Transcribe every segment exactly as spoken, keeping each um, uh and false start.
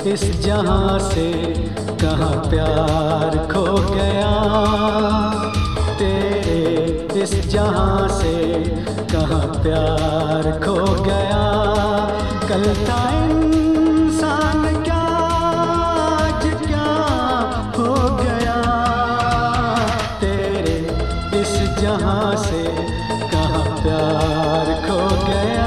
इस जहां से कहाँ प्यार खो गया, तेरे इस जहां से कहाँ प्यार खो गया। कल था इंसान क्या आज क्या हो गया, तेरे इस जहां से कहाँ प्यार खो गया।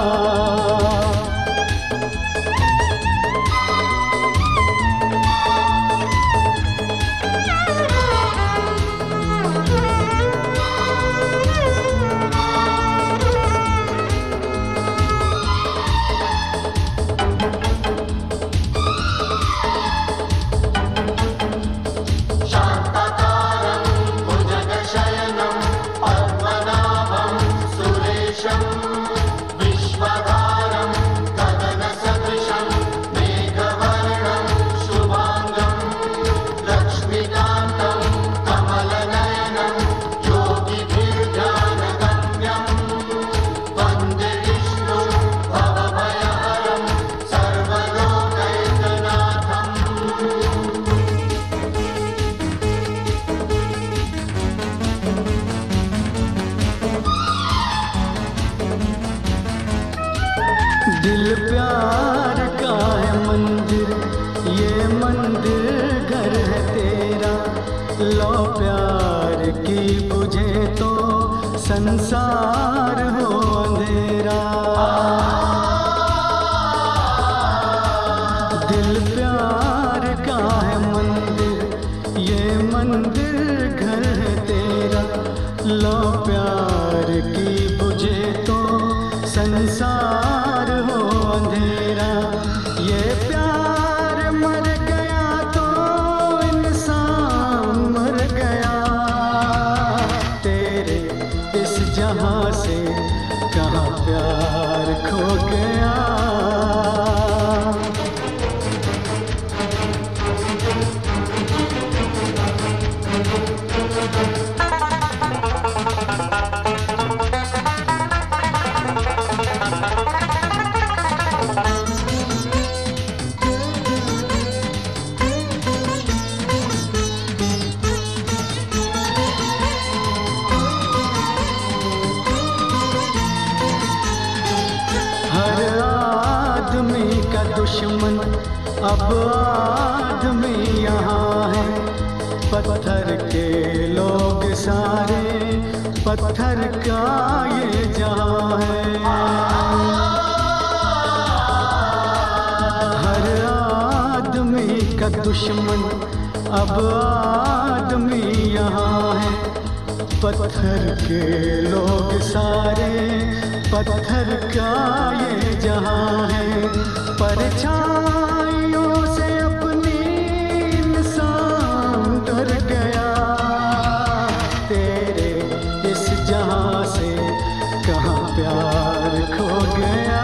दिल प्यार का है मंदिर, ये मंदिर घर है तेरा। लो प्यार की बुझे तो संसार हो अंधेरा। दिल प्यार का है मंदिर, ये मंदिर घर है तेरा। लो प्यार की बुझे तो संसार हो अंधेरा। ये प्यार मर गया तो इंसान मर गया, तेरे इस जहां से कहाँ प्यार खो गया। दुश्मन अब आदमी यहाँ है, पत्थर के लोग सारे, पत्थर का ये जहाँ है। हर आदमी का दुश्मन अब आदमी यहाँ है, पत्थर के लोग सारे, पत्थर का ये जहाँ है। परछाइयों से अपनी इंसान डर गया, तेरे इस जहां से कहाँ प्यार खो गया।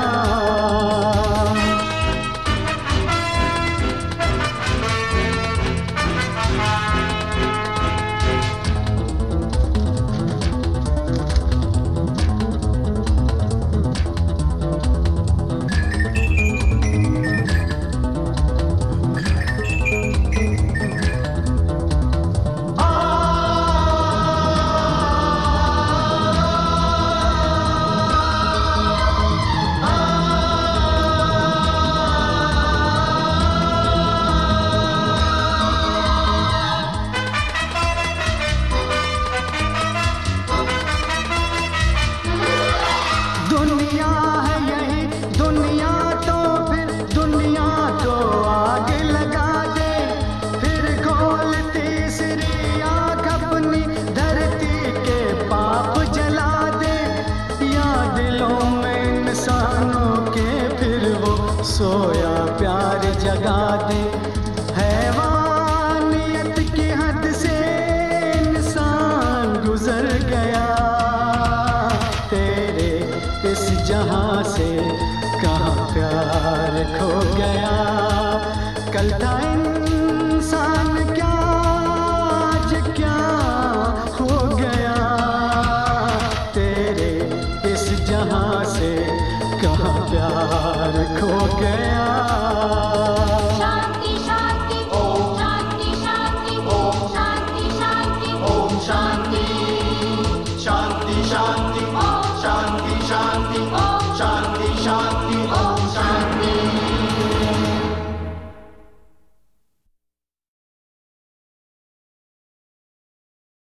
दुनिया है यही दुनिया तो फिर दुनिया को आग लगा दे, फिर खोल तीसरी आँख अपनी धरती के पाप जला दे। या दिलों में इंसानों के फिर वो सोया प्यार जगा दे। हैवानियत की हद से इंसान गुजर गया, तेरे इस जहां से कहाँ प्यार खो गया। कल था इंसान क्या आज क्या हो गया, तेरे इस जहां से कहाँ प्यार खो गया। शांति।